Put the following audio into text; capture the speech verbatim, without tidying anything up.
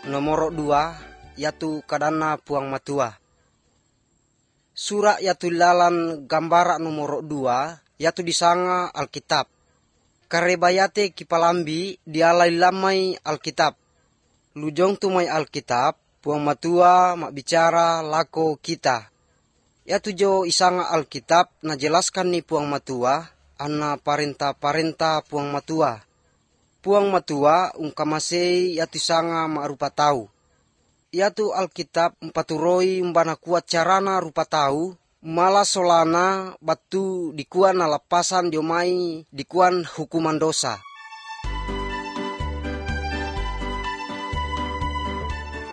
nomor dua, yaitu kadana puang matua. Surah yaitu lalan gambara nomor dua, yaitu disanga Alkitab. Karebayate kipalambi dialai lamai Alkitab. Lujong tumai Alkitab, puang matua mak bicara lako kita. Yaitu jo isanga Alkitab na jelaskan ni puang matua, anna parenta-parenta puang matua. Puang matua ungkamasei yaitu sanga mak rupa tau. Yaitu Alkitab empaturoi mbana kuat carana rupa tau, malah solana batu dikuan alapasan diomai dikuan hukuman dosa.